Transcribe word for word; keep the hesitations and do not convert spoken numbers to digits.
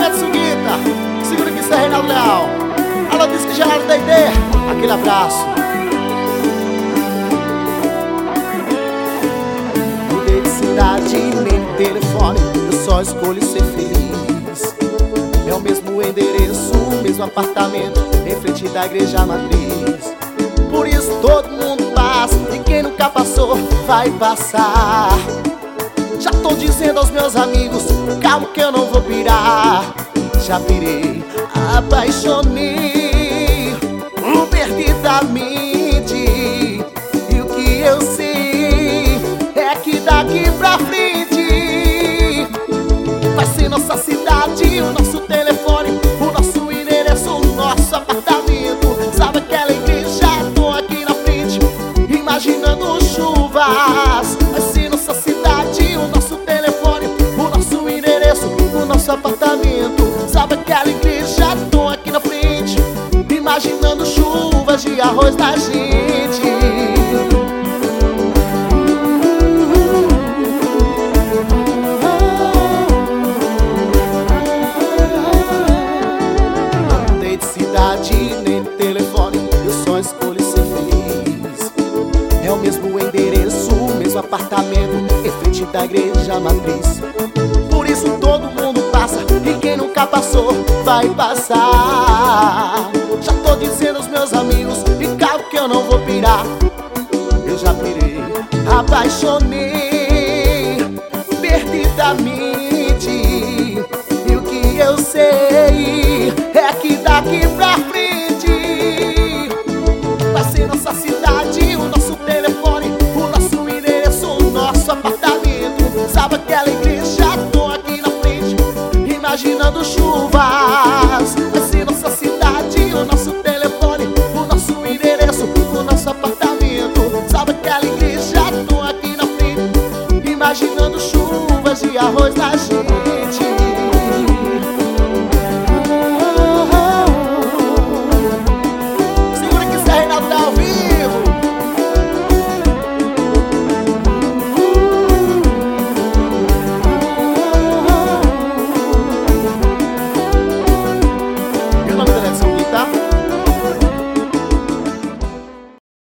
Lançamento Suguita. Segura aqui, isso é Reinaldo Leal. Alô, Disque Gelado D e D. Aquele abraço. Mudei de cidade, nem de telefone, eu só escolho ser feliz. É o mesmo endereço, o mesmo apartamento, em frente da igreja matriz. Por isso todo mundo passa, e quem nunca passou vai passar. Já tô dizendo aos meus amigos, calma que eu não vou pirar. Já pirei, apaixonei perdidamente. E o que eu sei é que daqui pra frente vai ser nossa cidade, o nosso telefone, o nosso endereço, o nosso apartamento. Sabe aquela igreja? Tô aqui na frente, imaginando chuvas. Vai ser nossa cidade, o nosso telefone, o nosso endereço, o nosso apartamento. Sabe aquela igreja? Tô aqui na frente, imaginando chuvas de arroz da gente. Não mudei de cidade, nem de telefone, eu só escolho ser feliz. É o mesmo endereço, o mesmo apartamento, em frente da igreja matriz. Por isso todo mundo passa, e quem nunca passou vai passar. Já tô dizendo aos meus amigos, e calma que eu não vou pirar. Eu já pirei, apaixonei perdidamente. E o que eu sei é que daqui pra frente vai ser nossa cidade, o nosso telefone, o nosso endereço, o nosso apartamento. Sabe aquela igreja? Tô aqui na frente, imaginando chuvas. Vai ser nossa cidade, o nosso telefone, o nosso endereço, o nosso apartamento. Sabe aquela igreja? Tô aqui na frente, imaginando chuvas de arroz da gente.